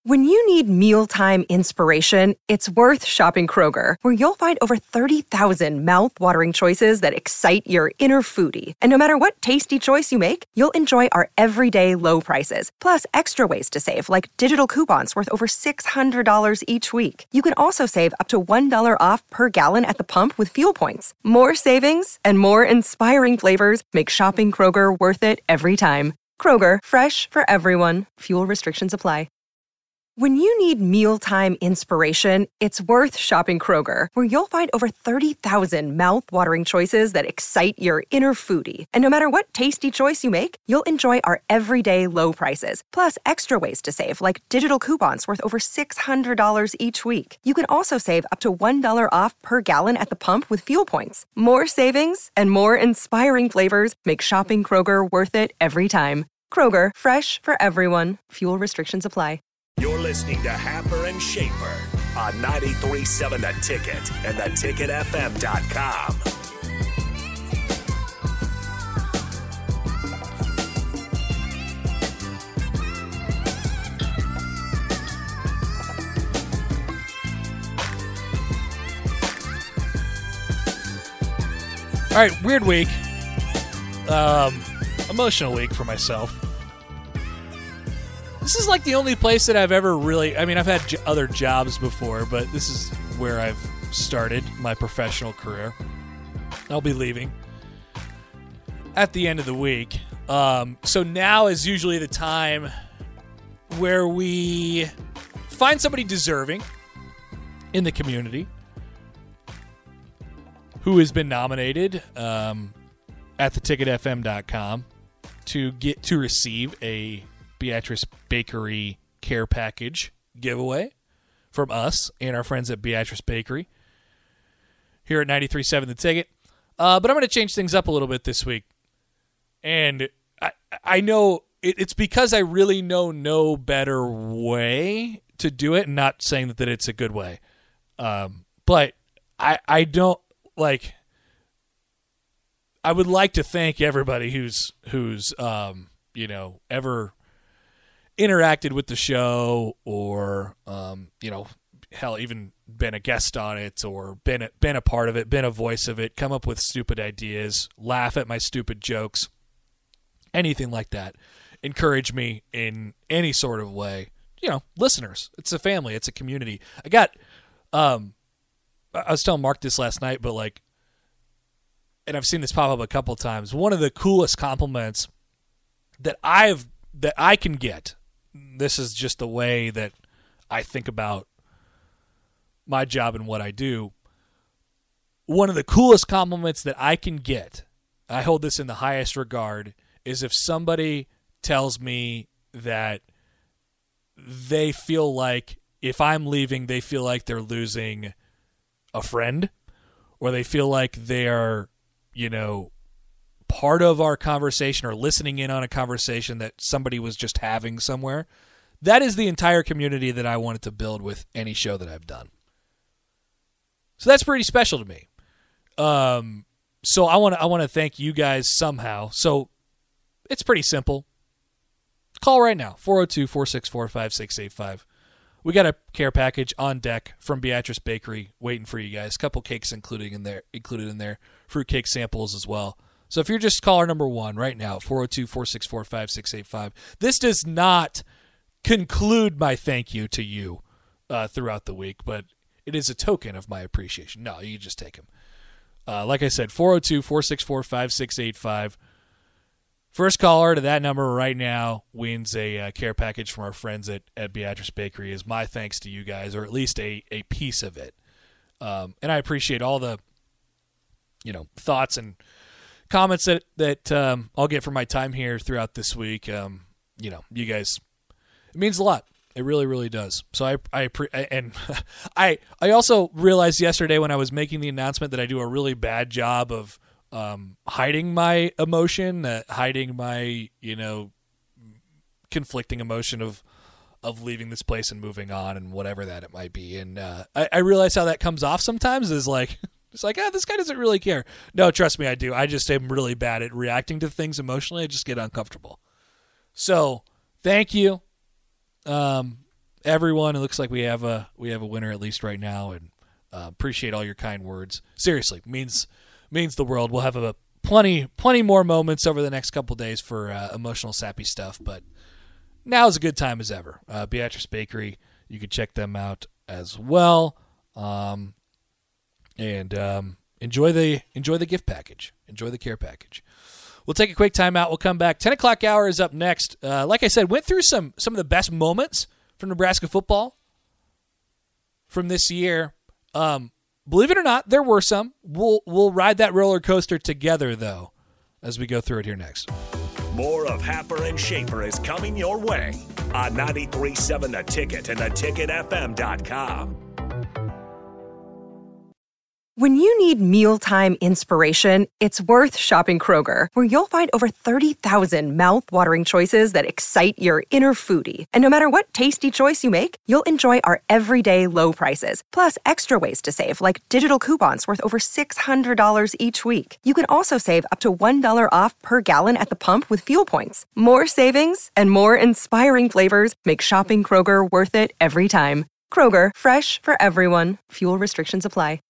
When you need mealtime inspiration, it's worth shopping Kroger, where you'll find over 30,000 mouth-watering choices that excite your inner foodie. And no matter what tasty choice you make, you'll enjoy our everyday low prices, plus extra ways to save, like digital coupons worth over $600 each week. You can also save up to $1 off per gallon at the pump with fuel points. More savings and more inspiring flavors make shopping Kroger worth it every time. Kroger, fresh for everyone. Fuel restrictions apply. When you need mealtime inspiration, it's worth shopping Kroger, where you'll find over 30,000 mouth-watering choices that excite your inner foodie. And no matter what tasty choice you make, you'll enjoy our everyday low prices, plus extra ways to save, like digital coupons worth over $600 each week. You can also save up to $1 off per gallon at the pump with fuel points. More savings and more inspiring flavors make shopping Kroger worth it every time. Kroger, fresh for everyone. Fuel restrictions apply. You're listening to Happer and Schaefer on 93.7 The Ticket and theticketfm.com. All right, weird week. Emotional week for myself. This is like the only place that I've ever really... I mean, I've had other jobs before, but this is where I've started my professional career. I'll be leaving at the end of the week. So now is usually the time where we find somebody deserving in the community who has been nominated at theticketfm.com to receive a Beatrice Bakery Care Package giveaway from us and our friends at Beatrice Bakery here at 93.7 The Ticket. But I'm going to change things up a little bit this week. And I know it's because I really know no better way to do it, and not saying that it's a good way. But I don't like... I would like to thank everybody who's ever interacted with the show, or hell, even been a guest on it, or been a part of it, been a voice of it, come up with stupid ideas, laugh at my stupid jokes, anything like that. Encourage me in any sort of way. Listeners, it's a family, it's a community. I was telling Mark this last night, but and I've seen this pop up a couple times. One of the coolest compliments that I can get, this is just the way that I think about my job and what I do. One of the coolest compliments that I can get, I hold this in the highest regard, is if somebody tells me that they feel like if I'm leaving, they feel like they're losing a friend, or they feel like they're, part of our conversation or listening in on a conversation that somebody was just having somewhere. That is the entire community that I wanted to build with any show that I've done. So that's pretty special to me. So I want to thank you guys somehow. So it's pretty simple. Call right now, 402-464-5685. We got a care package on deck from Beatrice Bakery waiting for you guys. A couple cakes included in there, fruit cake samples as well. So if you're just caller number one right now, 402-464-5685, this does not conclude my thank you to you throughout the week, but it is a token of my appreciation. No, you just take them. Like I said, 402-464-5685. First caller to that number right now wins a care package from our friends at Beatrice Bakery. Is my thanks to you guys, or at least a piece of it. And I appreciate all the thoughts and comments that I'll get from my time here throughout this week. You guys, it means a lot. It really, really does. So I also realized yesterday when I was making the announcement that I do a really bad job of hiding my emotion, hiding my conflicting emotion of leaving this place and moving on and whatever that it might be. And I realize how that comes off sometimes is like. It's like, this guy doesn't really care. No, trust me, I do. I just am really bad at reacting to things emotionally. I just get uncomfortable. So, thank you. And everyone. It looks like we have a winner at least right now, and appreciate all your kind words. Seriously, means the world. We'll have plenty more moments over the next couple days for emotional, sappy stuff, but now is a good time as ever. Beatrice Bakery, you can check them out as well, and enjoy the gift package, enjoy the care package. We'll take a quick timeout. We'll come back. 10 o'clock hour is up next. Like I said, went through some of the best moments from Nebraska football from this year. Believe it or not, there were some. We'll ride that roller coaster together, though, as we go through it here next. More of Happer and Schaefer is coming your way on 93.7 The Ticket and theticketfm.com. When you need mealtime inspiration, it's worth shopping Kroger, where you'll find over 30,000 mouth-watering choices that excite your inner foodie. And no matter what tasty choice you make, you'll enjoy our everyday low prices, plus extra ways to save, like digital coupons worth over $600 each week. You can also save up to $1 off per gallon at the pump with fuel points. More savings and more inspiring flavors make shopping Kroger worth it every time. Kroger, fresh for everyone. Fuel restrictions apply.